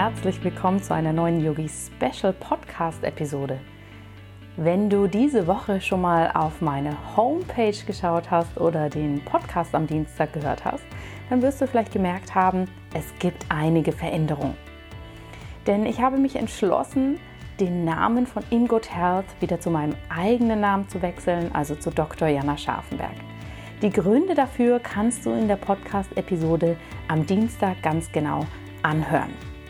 herzlich willkommen zu einer neuen Yogi Special Podcast Episode. Wenn du diese Woche schon mal auf meine Homepage geschaut hast oder den Podcast am Dienstag gehört hast, dann wirst du vielleicht gemerkt haben, es gibt einige Veränderungen. Denn ich habe mich entschlossen, den Namen von In Good Health wieder zu meinem eigenen Namen zu wechseln, also zu Dr. Jana Scharfenberg. Die Gründe dafür kannst du in der Podcast-Episode am Dienstag ganz genau anhören.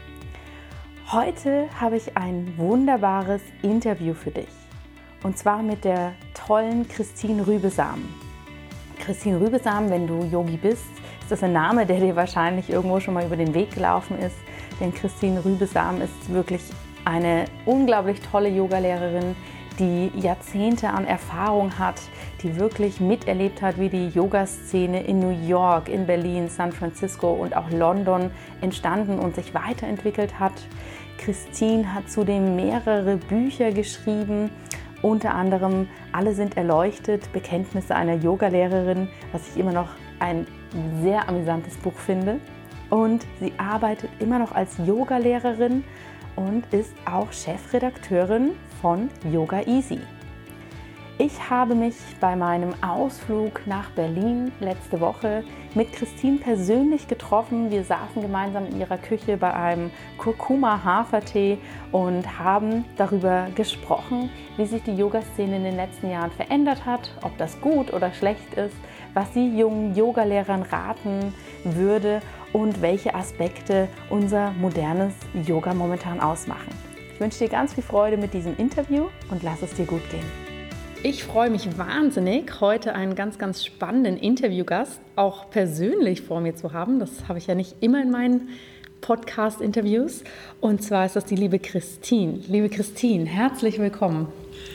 Heute habe ich ein wunderbares Interview für dich. Und zwar mit der tollen Christine Rübesam. Christine Rübesam, wenn du Yogi bist, ist das ein Name, der dir wahrscheinlich irgendwo schon mal über den Weg gelaufen ist. Denn Christine Rübesam ist wirklich eine unglaublich tolle Yogalehrerin, die Jahrzehnte an Erfahrung hat, die wirklich miterlebt hat, wie die Yoga-Szene in New York, in Berlin, San Francisco und auch London entstanden und sich weiterentwickelt hat. Christine hat zudem mehrere Bücher geschrieben, unter anderem Alle sind erleuchtet, Bekenntnisse einer Yogalehrerin, was ich immer noch ein sehr amüsantes Buch finde. Und sie arbeitet immer noch als Yogalehrerin und ist auch Chefredakteurin von Yoga Easy. Ich habe mich bei meinem Ausflug nach Berlin letzte Woche mit Christine persönlich getroffen. Wir saßen gemeinsam in ihrer Küche bei einem Kurkuma-Hafertee und haben darüber gesprochen, wie sich die Yoga-Szene in den letzten Jahren verändert hat, ob das gut oder schlecht ist, was sie jungen Yogalehrern raten würde und welche Aspekte unser modernes Yoga momentan ausmachen. Ich wünsche dir ganz viel Freude mit diesem Interview und lass es dir gut gehen. Ich freue mich wahnsinnig, heute einen ganz, ganz spannenden Interviewgast auch persönlich vor mir zu haben. Das habe ich ja nicht immer in meinen Podcast-Interviews. Und zwar ist das die liebe Christine. Liebe Christine, herzlich willkommen.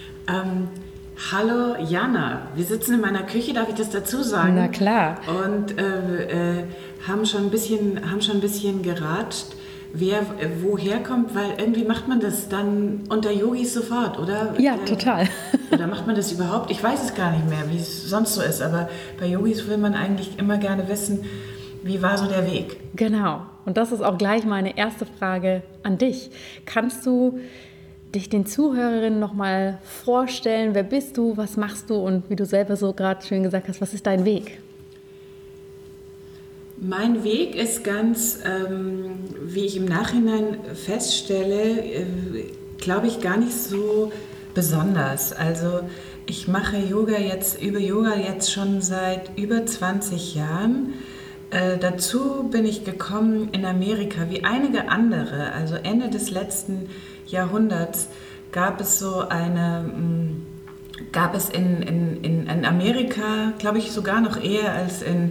Hallo Jana, wir sitzen in meiner Küche, darf ich das dazu sagen? Na klar. Und haben schon ein bisschen geratscht, wer woher kommt, weil irgendwie macht man das dann unter Yogis sofort, oder? Ja, total. Oder macht man das überhaupt? Ich weiß es gar nicht mehr, wie es sonst so ist, aber bei Yogis will man eigentlich immer gerne wissen, wie war so der Weg? Genau, und das ist auch gleich meine erste Frage an dich. Kannst du dich den Zuhörerinnen nochmal vorstellen, wer bist du, was machst du und wie du selber so gerade schön gesagt hast, was ist dein Weg? Mein Weg ist ganz, wie ich im Nachhinein feststelle, glaube ich, gar nicht so besonders. Also ich mache Yoga jetzt schon seit über 20 Jahren. Dazu bin ich gekommen in Amerika, wie einige andere. Also Ende des letzten Jahrhunderts gab es in Amerika, glaube ich, sogar noch eher als in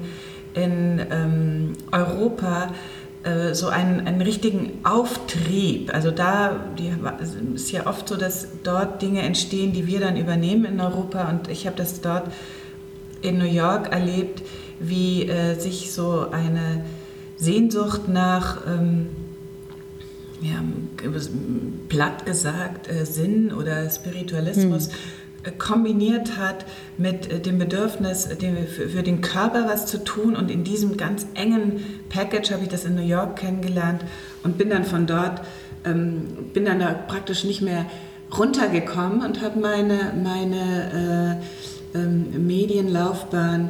Europa so einen richtigen Auftrieb. Also ist ja oft so, dass dort Dinge entstehen, die wir dann übernehmen in Europa. Und ich habe das dort in New York erlebt, wie sich so eine Sehnsucht nach, platt gesagt, Sinn oder Spiritualismus kombiniert hat mit dem Bedürfnis, für den Körper was zu tun. Und in diesem ganz engen Package habe ich das in New York kennengelernt und bin dann von dort, da praktisch nicht mehr runtergekommen und habe meine Medienlaufbahn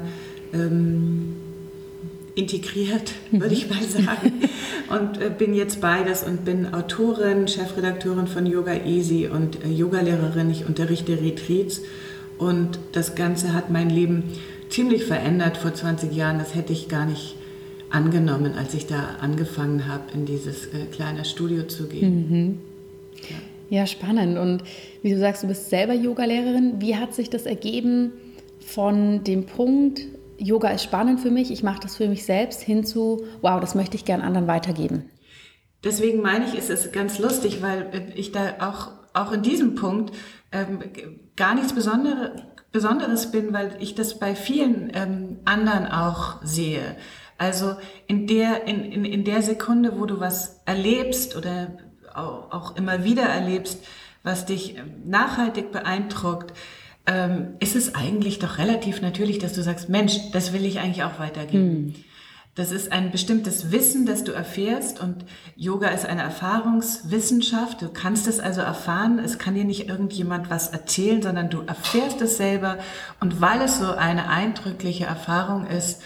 integriert, würde ich mal sagen. Und bin jetzt beides und bin Autorin, Chefredakteurin von Yoga Easy und Yogalehrerin. Ich unterrichte Retreats und das Ganze hat mein Leben ziemlich verändert vor 20 Jahren. Das hätte ich gar nicht angenommen, als ich da angefangen habe, in dieses kleine Studio zu gehen. Mhm. Ja, spannend. Und wie du sagst, du bist selber Yogalehrerin. Wie hat sich das ergeben von dem Punkt, Yoga ist spannend für mich, ich mache das für mich selbst, hin zu, wow, das möchte ich gern anderen weitergeben? Deswegen meine ich, ist es ganz lustig, weil ich da auch in diesem Punkt gar nichts Besonderes bin, weil ich das bei vielen anderen auch sehe. Also in der Sekunde, wo du was erlebst oder auch immer wieder erlebst, was dich nachhaltig beeindruckt, ist es eigentlich doch relativ natürlich, dass du sagst, Mensch, das will ich eigentlich auch weitergeben. Das ist ein bestimmtes Wissen, das du erfährst, und Yoga ist eine Erfahrungswissenschaft. Du kannst es also erfahren. Es kann dir nicht irgendjemand was erzählen, sondern du erfährst es selber. Und weil es so eine eindrückliche Erfahrung ist,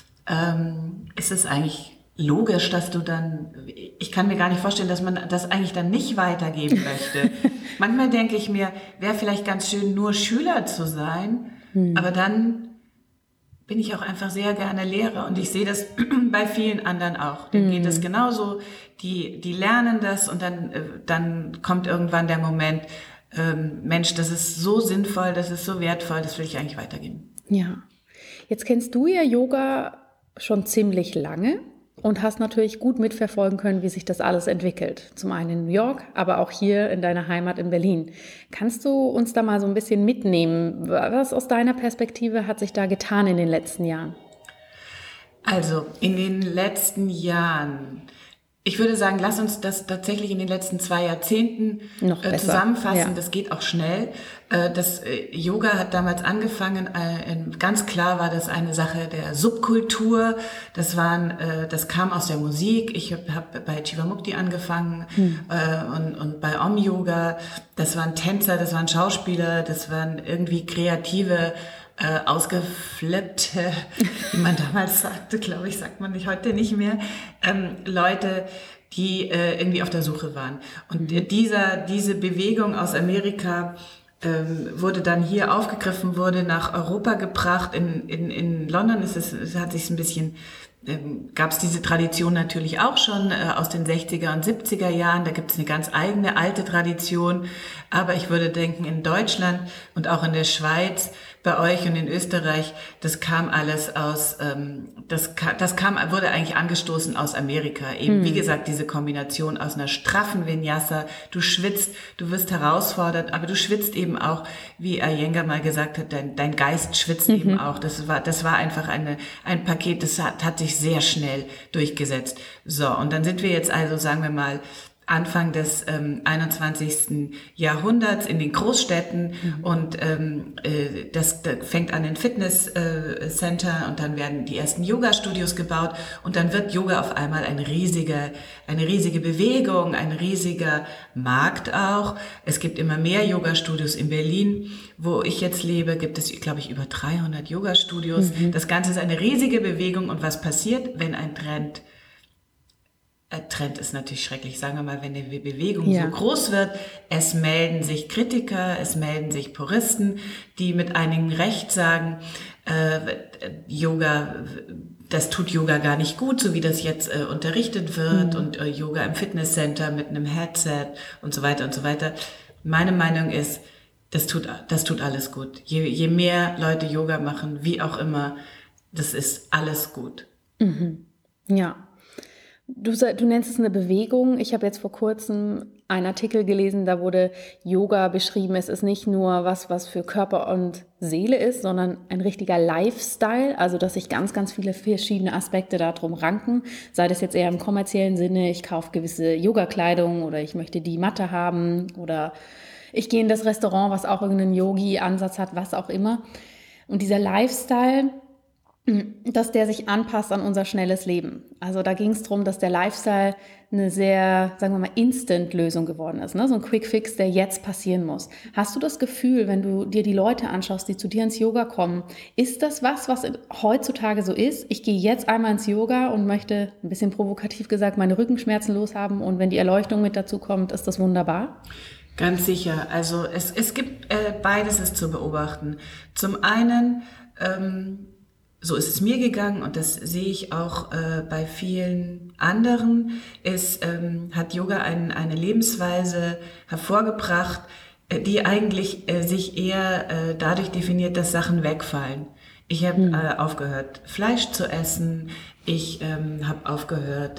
ist es eigentlich logisch, dass du dann, ich kann mir gar nicht vorstellen, dass man das eigentlich dann nicht weitergeben möchte. Manchmal denke ich mir, wäre vielleicht ganz schön, nur Schüler zu sein, aber dann bin ich auch einfach sehr gerne Lehrer, und ich sehe das bei vielen anderen auch. Denen geht es genauso, die lernen das, und dann kommt irgendwann der Moment, Mensch, das ist so sinnvoll, das ist so wertvoll, das will ich eigentlich weitergeben. Ja, jetzt kennst du ja Yoga schon ziemlich lange und hast natürlich gut mitverfolgen können, wie sich das alles entwickelt. Zum einen in New York, aber auch hier in deiner Heimat in Berlin. Kannst du uns da mal so ein bisschen mitnehmen? Was aus deiner Perspektive hat sich da getan in den letzten Jahren? Also in den letzten Jahren, ich würde sagen, lass uns das tatsächlich in den letzten 2 Jahrzehnten zusammenfassen. Ja. Das geht auch schnell. Das Yoga hat damals angefangen, ganz klar war das eine Sache der Subkultur. Das kam aus der Musik. Ich habe bei Jivamukti angefangen und bei Om Yoga. Das waren Tänzer, das waren Schauspieler, das waren irgendwie kreative, ausgeflippte, wie man damals sagte, glaube ich, sagt man nicht heute nicht mehr, Leute, die irgendwie auf der Suche waren. Und diese Bewegung aus Amerika wurde dann hier aufgegriffen, wurde nach Europa gebracht. In London hat sich ein bisschen, gab es diese Tradition natürlich auch schon aus den 60er und 70er Jahren. Da gibt es eine ganz eigene alte Tradition. Aber ich würde denken, in Deutschland und auch in der Schweiz, bei euch und in Österreich, das kam alles aus, wurde eigentlich angestoßen aus Amerika. Eben, wie gesagt, diese Kombination aus einer straffen Vinyasa. Du schwitzt, du wirst herausfordert, aber du schwitzt eben auch, wie Iyengar mal gesagt hat, dein Geist schwitzt eben auch. Das war einfach ein Paket, das hat sich sehr schnell durchgesetzt. So, und dann sind wir jetzt also, sagen wir mal, Anfang des 21. Jahrhunderts in den Großstädten und das fängt an in Fitnesscenter und dann werden die ersten Yoga-Studios gebaut und dann wird Yoga auf einmal eine riesige Bewegung, ein riesiger Markt auch. Es gibt immer mehr Yoga-Studios in Berlin, wo ich jetzt lebe, gibt es, glaube ich, über 300 Yoga-Studios. Das Ganze ist eine riesige Bewegung und was passiert, wenn ein Trend ist natürlich schrecklich, sagen wir mal, wenn die Bewegung so groß wird, es melden sich Kritiker, es melden sich Puristen, die mit einigem Recht sagen, Yoga, das tut Yoga gar nicht gut, so wie das jetzt unterrichtet wird und Yoga im Fitnesscenter mit einem Headset und so weiter und so weiter. Meine Meinung ist, das tut alles gut. Je mehr Leute Yoga machen, wie auch immer, das ist alles gut. Ja. Du nennst es eine Bewegung. Ich habe jetzt vor kurzem einen Artikel gelesen, da wurde Yoga beschrieben. Es ist nicht nur was für Körper und Seele ist, sondern ein richtiger Lifestyle. Also, dass sich ganz, ganz viele verschiedene Aspekte darum ranken. Sei das jetzt eher im kommerziellen Sinne, ich kaufe gewisse Yoga-Kleidung oder ich möchte die Matte haben oder ich gehe in das Restaurant, was auch irgendeinen Yogi-Ansatz hat, was auch immer. Und dieser Lifestyle, dass der sich anpasst an unser schnelles Leben. Also da ging es darum, dass der Lifestyle eine sehr, sagen wir mal, Instant-Lösung geworden ist, ne? So ein Quick-Fix, der jetzt passieren muss. Hast du das Gefühl, wenn du dir die Leute anschaust, die zu dir ins Yoga kommen, ist das was heutzutage so ist? Ich gehe jetzt einmal ins Yoga und möchte, ein bisschen provokativ gesagt, meine Rückenschmerzen loshaben und wenn die Erleuchtung mit dazu kommt, ist das wunderbar? Ganz sicher. Also es gibt beides ist zu beobachten. Zum einen, so ist es mir gegangen und das sehe ich auch bei vielen anderen. Hat Yoga eine Lebensweise hervorgebracht, die eigentlich sich eher dadurch definiert, dass Sachen wegfallen. Ich habe aufgehört, Fleisch zu essen. Ich habe aufgehört,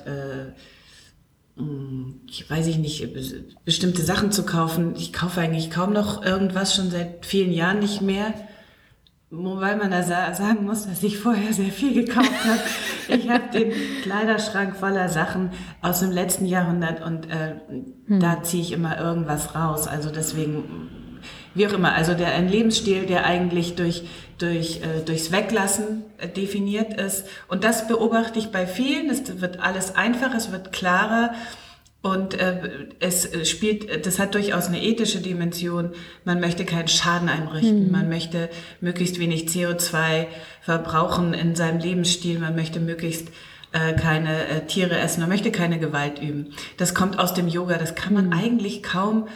bestimmte Sachen zu kaufen. Ich kaufe eigentlich kaum noch irgendwas, schon seit vielen Jahren nicht mehr. Wobei man da sagen muss, dass ich vorher sehr viel gekauft habe. Ich habe den Kleiderschrank voller Sachen aus dem letzten Jahrhundert und da ziehe ich immer irgendwas raus. Also deswegen, wie auch immer. Also ein Lebensstil, der eigentlich durchs Weglassen definiert ist. Und das beobachte ich bei vielen. Es wird alles einfacher, es wird klarer. Und das hat durchaus eine ethische Dimension. Man möchte keinen Schaden einrichten. Man möchte möglichst wenig CO2 verbrauchen in seinem Lebensstil. Man möchte möglichst keine Tiere essen. Man möchte keine Gewalt üben. Das kommt aus dem Yoga. Das kann man eigentlich kaum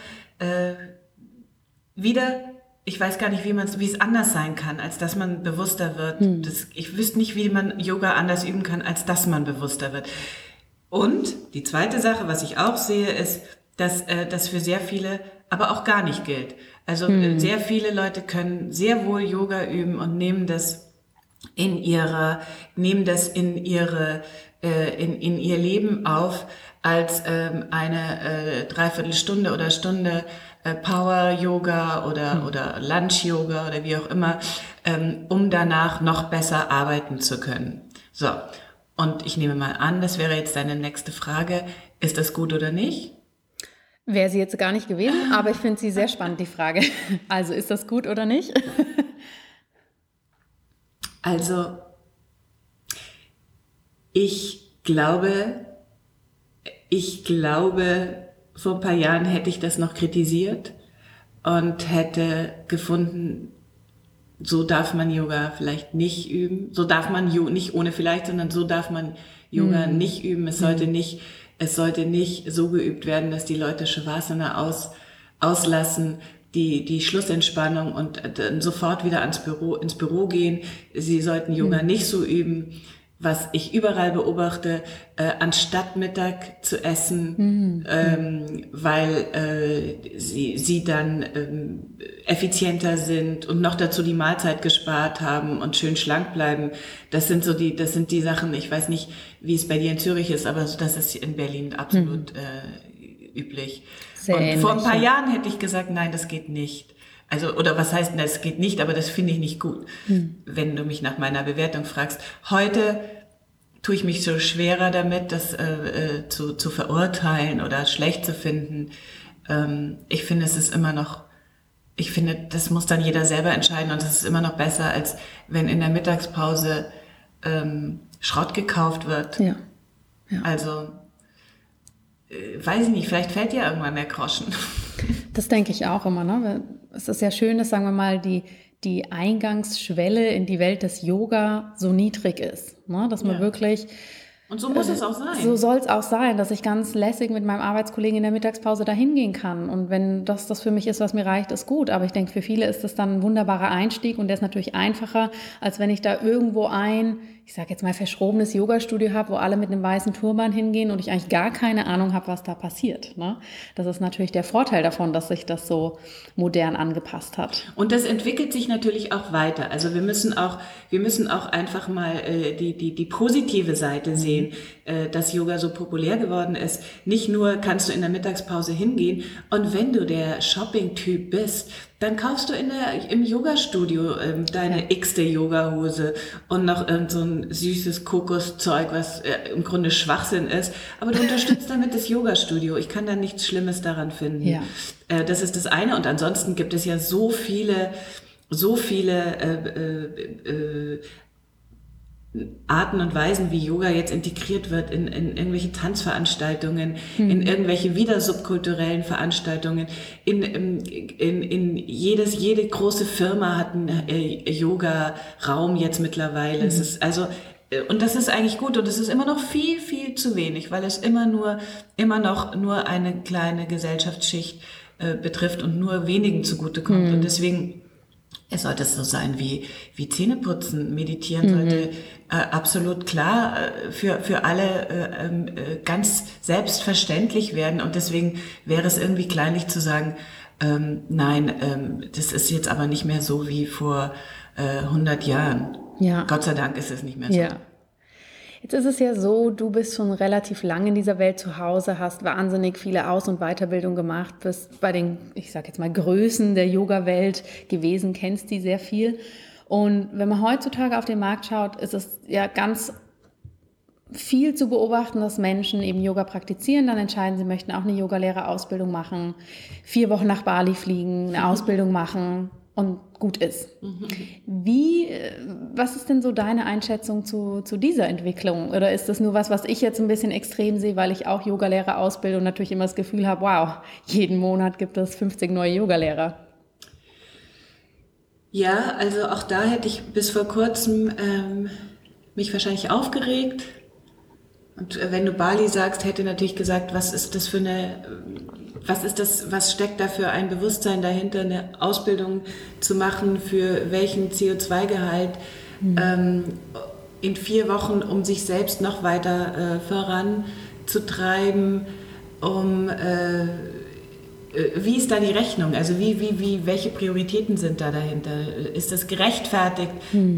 ich weiß gar nicht, wie es anders sein kann, als dass man bewusster wird. Ich wüsste nicht, wie man Yoga anders üben kann, als dass man bewusster wird. Und die zweite Sache, was ich auch sehe, ist, dass das für sehr viele aber auch gar nicht gilt. Also sehr viele Leute können sehr wohl Yoga üben und nehmen das in ihr Leben auf als eine Dreiviertelstunde oder Stunde Power-Yoga oder Lunch-Yoga oder wie auch immer, um danach noch besser arbeiten zu können. So. Und ich nehme mal an, das wäre jetzt deine nächste Frage. Ist das gut oder nicht? Wäre sie jetzt gar nicht gewesen, aber ich finde sie sehr spannend, die Frage. Also, ist das gut oder nicht? Also, ich glaube, vor ein paar Jahren hätte ich das noch kritisiert und hätte gefunden, so darf man Yoga vielleicht nicht üben. So darf man nicht ohne vielleicht, sondern so darf man Yoga nicht üben. Es sollte nicht so geübt werden, dass die Leute Shavasana auslassen, die Schlussentspannung und sofort wieder ins Büro gehen. Sie sollten Yoga nicht so üben, was ich überall beobachte, anstatt Mittag zu essen, weil sie dann effizienter sind und noch dazu die Mahlzeit gespart haben und schön schlank bleiben. Das sind die Sachen, ich weiß nicht, wie es bei dir in Zürich ist, aber das ist in Berlin absolut üblich. Sehr und ähnlich, vor ein paar Jahren hätte ich gesagt, nein, das geht nicht. Also, oder was heißt denn, es geht nicht, aber das finde ich nicht gut, wenn du mich nach meiner Bewertung fragst. Heute tue ich mich so schwerer damit, das zu verurteilen oder schlecht zu finden. Ich finde, das muss dann jeder selber entscheiden und es ist immer noch besser, als wenn in der Mittagspause Schrott gekauft wird. Ja. Also, weiß ich nicht, vielleicht fällt ja irgendwann der Groschen. Das denke ich auch immer, ne? Es ist ja schön, dass, sagen wir mal, die Eingangsschwelle in die Welt des Yoga so niedrig ist, ne? Dass man wirklich... Und so muss es auch sein. So soll es auch sein, dass ich ganz lässig mit meinem Arbeitskollegen in der Mittagspause da hingehen kann. Und wenn das für mich ist, was mir reicht, ist gut. Aber ich denke, für viele ist das dann ein wunderbarer Einstieg und der ist natürlich einfacher, als wenn ich da irgendwo ich sage jetzt mal, verschrobenes Yoga-Studio habe, wo alle mit einem weißen Turban hingehen und ich eigentlich gar keine Ahnung habe, was da passiert, ne? Das ist natürlich der Vorteil davon, dass sich das so modern angepasst hat. Und das entwickelt sich natürlich auch weiter. Also wir müssen auch einfach mal die positive Seite sehen, dass Yoga so populär geworden ist. Nicht nur kannst du in der Mittagspause hingehen und wenn du der Shopping-Typ bist, dann kaufst du im Yoga-Studio deine x-te Yoga-Hose und noch so ein süßes Kokoszeug, was im Grunde Schwachsinn ist. Aber du unterstützt damit das Yoga-Studio. Ich kann da nichts Schlimmes daran finden. Ja. Das ist das eine. Und ansonsten gibt es ja so viele Arten und Weisen, wie Yoga jetzt integriert wird in irgendwelche Tanzveranstaltungen, in irgendwelche wieder subkulturellen Veranstaltungen, jede große Firma hat einen Yoga-Raum jetzt mittlerweile. Es ist und das ist eigentlich gut und es ist immer noch viel, viel zu wenig, weil es immer noch nur eine kleine Gesellschaftsschicht betrifft und nur wenigen zugutekommt. Und deswegen es sollte so sein wie Zähneputzen. Meditieren sollte absolut klar für alle ganz selbstverständlich werden. Und deswegen wäre es irgendwie kleinlich zu sagen, nein, das ist jetzt aber nicht mehr so wie vor 100 Jahren. Ja. Gott sei Dank ist es nicht mehr so. Ja. Jetzt ist es ja so, du bist schon relativ lange in dieser Welt zu Hause, hast wahnsinnig viele Aus- und Weiterbildung gemacht, bist bei den, ich sage jetzt mal, Größen der Yoga-Welt gewesen, kennst die sehr viel. Und wenn man heutzutage auf den Markt schaut, ist es ja ganz viel zu beobachten, dass Menschen eben Yoga praktizieren, dann entscheiden, sie möchten auch eine Yogalehrerausbildung machen, 4 Wochen nach Bali fliegen, eine Ausbildung machen und gut ist. Was ist denn so deine Einschätzung zu dieser Entwicklung? Oder ist das nur was ich jetzt ein bisschen extrem sehe, weil ich auch Yogalehrer ausbilde und natürlich immer das Gefühl habe, wow, jeden Monat gibt es 50 neue Yogalehrer? Ja, also auch da hätte ich bis vor kurzem mich wahrscheinlich aufgeregt. Und wenn du Bali sagst, hätte natürlich gesagt, was steckt da für ein Bewusstsein dahinter, eine Ausbildung zu machen, für welchen CO2-Gehalt in 4 Wochen, um sich selbst noch weiter voranzutreiben, wie ist da die Rechnung? Also welche Prioritäten sind da dahinter? Ist das gerechtfertigt,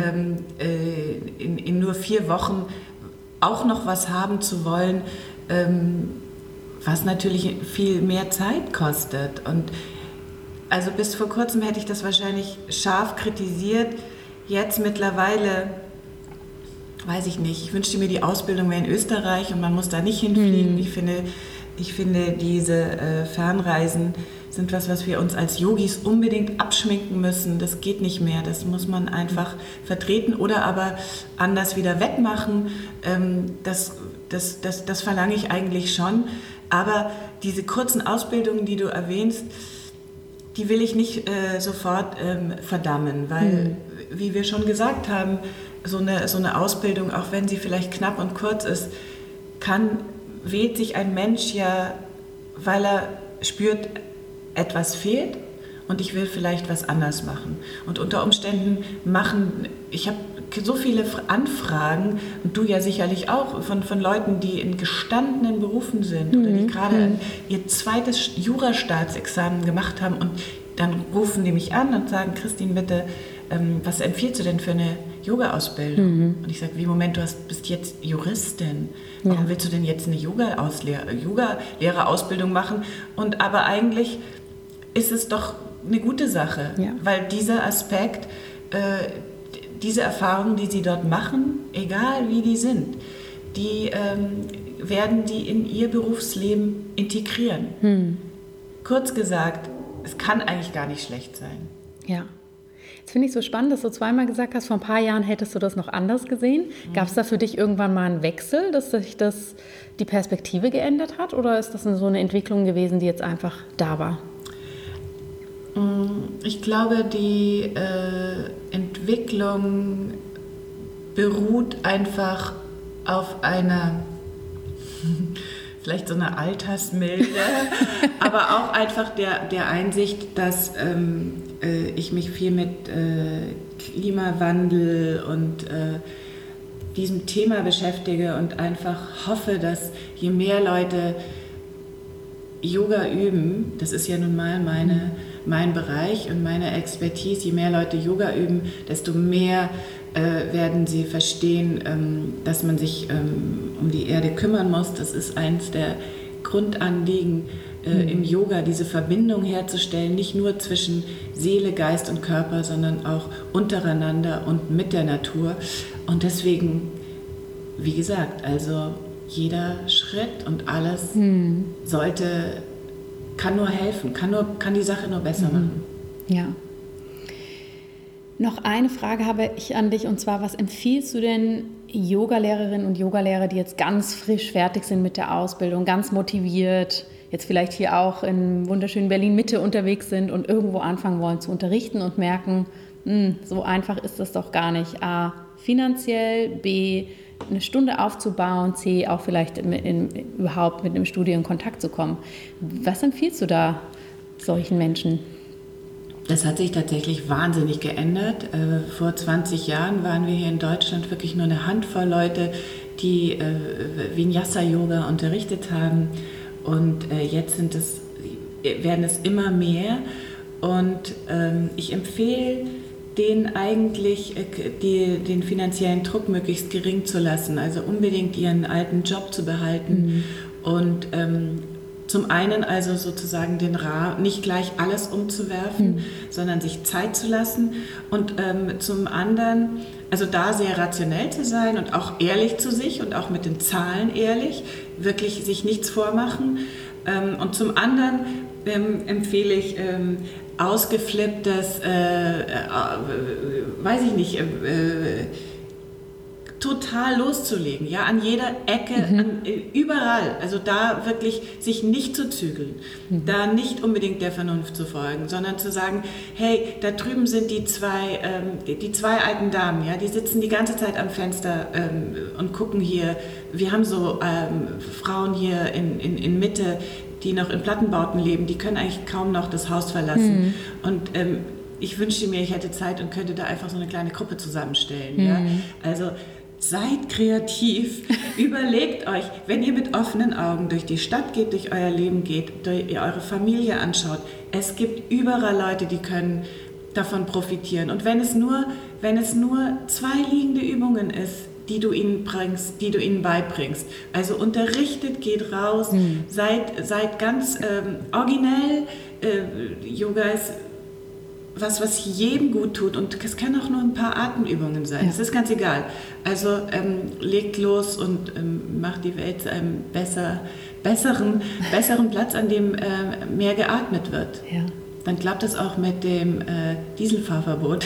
in nur 4 Wochen auch noch was haben zu wollen, was natürlich viel mehr Zeit kostet? Und also bis vor kurzem hätte ich das wahrscheinlich scharf kritisiert. Jetzt mittlerweile, weiß ich nicht, ich wünschte mir, die Ausbildung wäre in Österreich und man muss da nicht hinfliegen. Ich finde, diese Fernreisen sind was wir uns als Yogis unbedingt abschminken müssen. Das geht nicht mehr. Das muss man einfach vertreten oder aber anders wieder wettmachen. Das verlange ich eigentlich schon. Aber diese kurzen Ausbildungen, die du erwähnst, die will ich nicht sofort verdammen, weil, wie wir schon gesagt haben, so eine Ausbildung, auch wenn sie vielleicht knapp und kurz ist, wählt sich ein Mensch ja, weil er spürt, etwas fehlt und ich will vielleicht was anders machen. Und unter Umständen ich habe so viele Anfragen, und du ja sicherlich auch, von Leuten, die in gestandenen Berufen sind oder die gerade ihr 2. Jurastaatsexamen gemacht haben und dann rufen die mich an und sagen, Christine, bitte, was empfiehlst du denn für eine Yoga-Ausbildung? Und ich sage, wie, Moment, bist jetzt Juristin. Warum willst du denn jetzt eine Yoga-Lehrerausbildung machen? Und aber eigentlich ist es doch eine gute Sache, weil dieser Aspekt, diese Erfahrungen, die sie dort machen, egal wie die sind, die werden die in ihr Berufsleben integrieren. Kurz gesagt, es kann eigentlich gar nicht schlecht sein. Ja. Das finde ich so spannend, dass du zweimal gesagt hast, vor ein paar Jahren hättest du das noch anders gesehen. Gab es da für dich irgendwann mal einen Wechsel, dass sich die Perspektive geändert hat? Oder ist das so eine Entwicklung gewesen, die jetzt einfach da war? Ich glaube, die Entwicklung beruht einfach auf einer, vielleicht so einer Altersmilde, aber auch einfach der Einsicht, dass ich mich viel mit Klimawandel und diesem Thema beschäftige und einfach hoffe, dass je mehr Leute Yoga üben, das ist ja nun mal mein Bereich und meine Expertise, je mehr Leute Yoga üben, desto mehr werden sie verstehen, dass man sich um die Erde kümmern muss. Das ist eins der Grundanliegen im Yoga, diese Verbindung herzustellen, nicht nur zwischen Seele, Geist und Körper, sondern auch untereinander und mit der Natur. Und deswegen, wie gesagt, also jeder Schritt und alles kann nur helfen, kann die Sache nur besser machen. Ja. Noch eine Frage habe ich an dich, und zwar, was empfiehlst du denn Yogalehrerinnen und Yogalehrer, die jetzt ganz frisch fertig sind mit der Ausbildung, ganz motiviert, jetzt vielleicht hier auch in wunderschönen Berlin-Mitte unterwegs sind und irgendwo anfangen wollen zu unterrichten und merken, so einfach ist das doch gar nicht. A, finanziell, B, eine Stunde aufzubauen, C, auch vielleicht überhaupt mit einem Studio in Kontakt zu kommen. Was empfiehlst du da solchen Menschen? Das hat sich tatsächlich wahnsinnig geändert. Vor 20 Jahren waren wir hier in Deutschland wirklich nur eine Handvoll Leute, die Vinyasa-Yoga unterrichtet haben. Und jetzt werden es immer mehr. Und ich empfehle denen eigentlich, den finanziellen Druck möglichst gering zu lassen. Also unbedingt ihren alten Job zu behalten und Zum einen also sozusagen den Rahmen, nicht gleich alles umzuwerfen, sondern sich Zeit zu lassen und zum anderen, also da sehr rationell zu sein und auch ehrlich zu sich und auch mit den Zahlen ehrlich, wirklich sich nichts vormachen. Und zum anderen empfehle ich ausgeflipptes, weiß ich nicht, total loszulegen, ja, an jeder Ecke, überall, also da wirklich sich nicht zu zügeln, da nicht unbedingt der Vernunft zu folgen, sondern zu sagen, hey, da drüben sind die zwei alten Damen, ja, die sitzen die ganze Zeit am Fenster und gucken hier, wir haben so Frauen hier in Mitte, die noch in Plattenbauten leben, die können eigentlich kaum noch das Haus verlassen und ich wünschte mir, ich hätte Zeit und könnte da einfach so eine kleine Gruppe zusammenstellen, ja, also seid kreativ, überlegt euch, wenn ihr mit offenen Augen durch die Stadt geht, durch euer Leben geht, ihr eure Familie anschaut, es gibt überall Leute, die können davon profitieren. Und wenn es nur 2 liegende Übungen ist, die du ihnen beibringst, also unterrichtet, geht raus, seid ganz originell, Yoga ist was jedem gut tut und es kann auch nur ein paar Atemübungen sein, es ist ganz egal. Also legt los und macht die Welt zu einem besseren Platz, an dem mehr geatmet wird. Ja. Dann klappt es auch mit dem Dieselfahrverbot.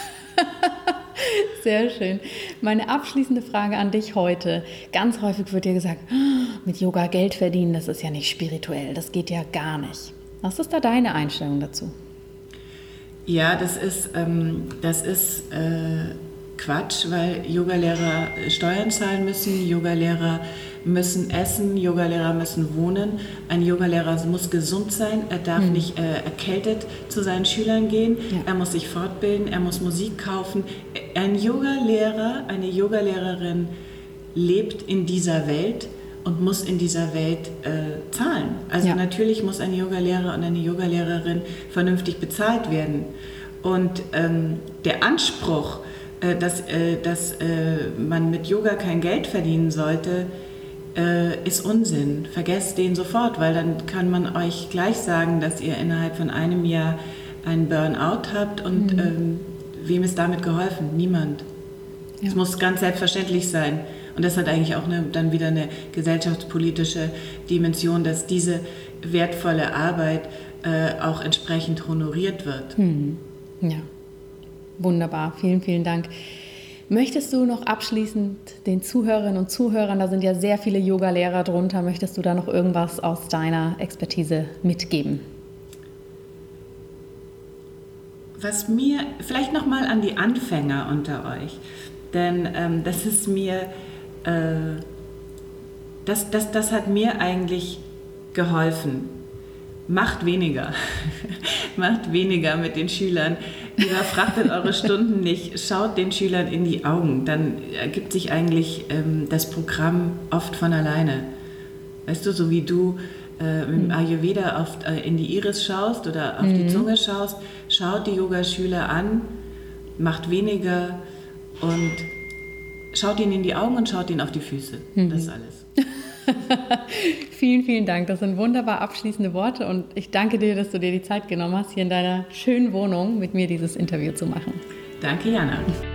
Sehr schön. Meine abschließende Frage an dich heute. Ganz häufig wird dir gesagt, mit Yoga Geld verdienen, das ist ja nicht spirituell, das geht ja gar nicht. Was ist da deine Einstellung dazu? Ja, das ist Quatsch, weil Yogalehrer Steuern zahlen müssen, Yogalehrer müssen essen, Yogalehrer müssen wohnen. Ein Yogalehrer muss gesund sein, er darf nicht erkältet zu seinen Schülern gehen, er muss sich fortbilden, er muss Musik kaufen. Ein Yogalehrer, eine Yogalehrerin lebt in dieser Welt und muss in dieser Welt zahlen. Also natürlich muss ein Yogalehrer und eine Yogalehrerin vernünftig bezahlt werden. Und der Anspruch, dass man mit Yoga kein Geld verdienen sollte, ist Unsinn. Vergesst den sofort, weil dann kann man euch gleich sagen, dass ihr innerhalb von einem Jahr einen Burnout habt und wem ist damit geholfen? Niemand. Es muss ganz selbstverständlich sein. Und das hat eigentlich auch dann wieder eine gesellschaftspolitische Dimension, dass diese wertvolle Arbeit auch entsprechend honoriert wird. Ja, wunderbar. Vielen, vielen Dank. Möchtest du noch abschließend den Zuhörerinnen und Zuhörern, da sind ja sehr viele Yoga-Lehrer drunter, möchtest du da noch irgendwas aus deiner Expertise mitgeben? Was mir, vielleicht noch mal an die Anfänger unter euch, denn das ist mir, das hat mir eigentlich geholfen. Macht weniger. Macht weniger mit den Schülern. Überfrachtet eure Stunden nicht. Schaut den Schülern in die Augen. Dann ergibt sich eigentlich das Programm oft von alleine. Weißt du, so wie du im Ayurveda oft in die Iris schaust oder auf die Zunge schaust, schaut die Yogaschüler an, macht weniger und schaut ihnen in die Augen und schaut ihnen auf die Füße. Das ist alles. Vielen, vielen Dank. Das sind wunderbar abschließende Worte und ich danke dir, dass du dir die Zeit genommen hast, hier in deiner schönen Wohnung mit mir dieses Interview zu machen. Danke, Jana.